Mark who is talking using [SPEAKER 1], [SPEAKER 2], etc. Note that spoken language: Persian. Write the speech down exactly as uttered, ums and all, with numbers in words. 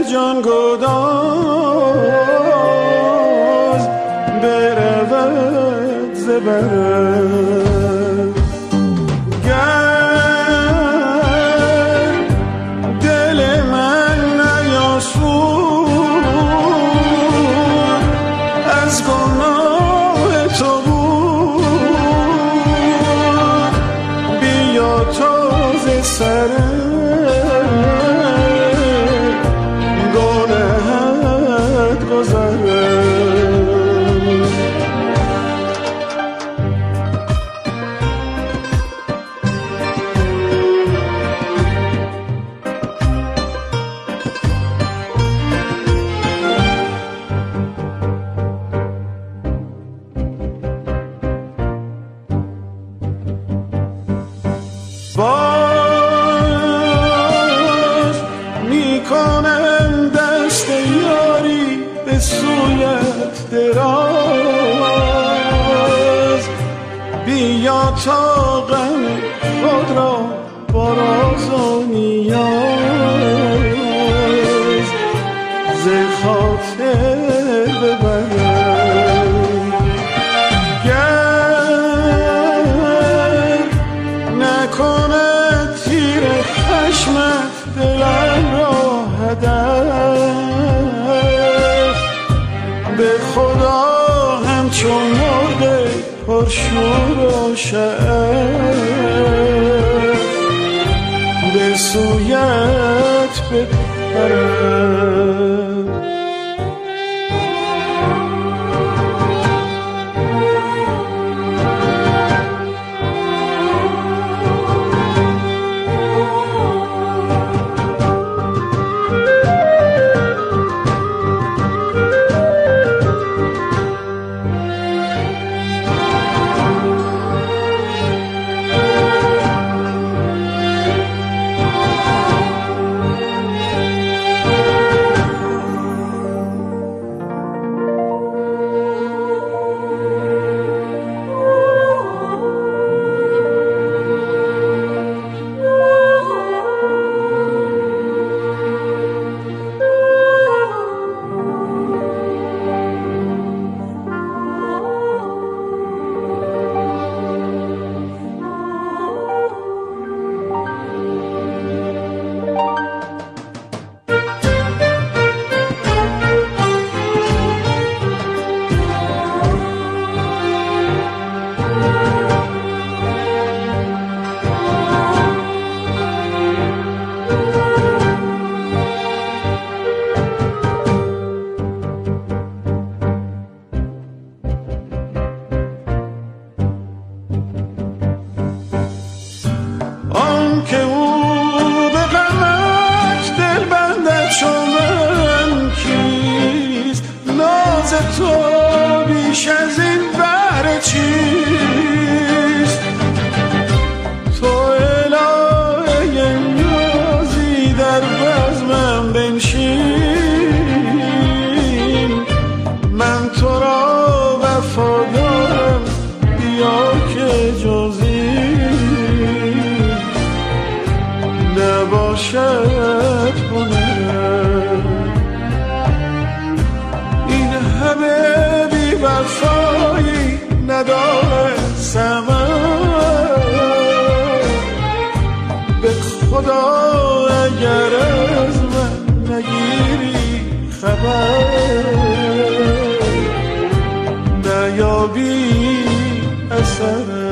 [SPEAKER 1] جان گداز برود زبرد گر دل من نیاسود از گناه تو بود بیا تازه سر باز میکنم دست یاری به سویت دراز بیا تا غم خود را با راز و نیاز ز خاطر ببرم نکند تیر خشمت دلم را هدف به خدا همچون مرغ پرشور و شعف به سویت بپرم تو بیش از این بر چیست تو الهه نیازی در بزمم بنشین من تو را وفادارم بیا که جزی نباشد هنرم همه بی وفایی نداره ثمر به خدا اگر از من نگیری خبر نیابی اثر